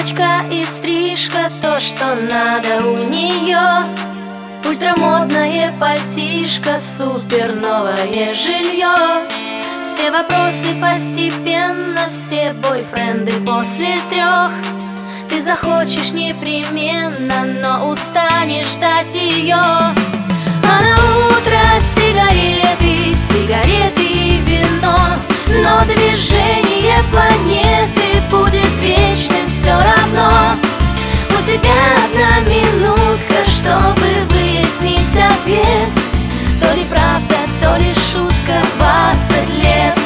Девочка и стрижка, то, что надо у нее. Ультрамодное пальтишко, супер новое жилье. Все вопросы постепенно, все бойфренды после 3. Ты захочешь непременно, но устанешь ждать ее. А на утро сигареты, сигареты и вино. Но движение планеты будет вечным все равно. У тебя 1 минутка, чтобы выяснить ответ. То ли правда, то ли шутка, 20 лет.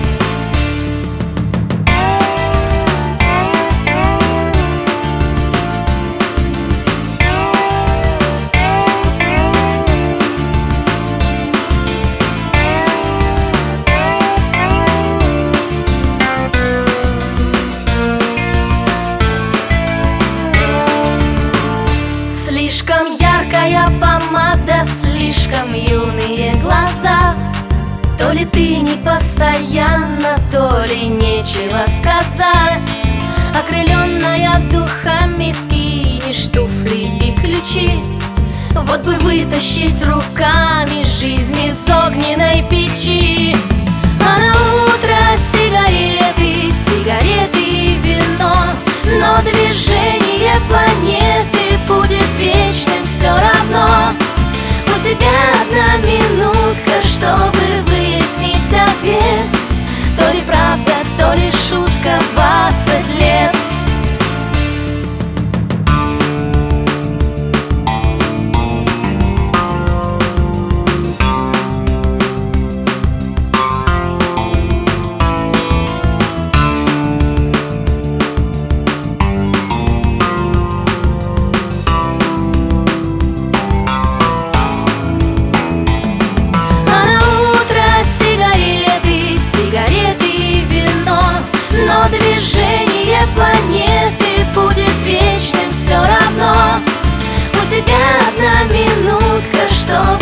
Слишком яркая помада, слишком юные глаза. То ли ты не постоянно, то ли нечего сказать. Окрыленная духами скинешь туфли и ключи. Вот бы вытащить руками жизнь из огненной печи. А на утро сигареты, сигареты и вино. Но движение планеты будет вечным все равно. У тебя 1 минутка, чтобы выяснить ответ. То ли правда, то ли шутка, 20 лет. Но движение планеты будет вечным все равно. У тебя 1 минутка, чтобы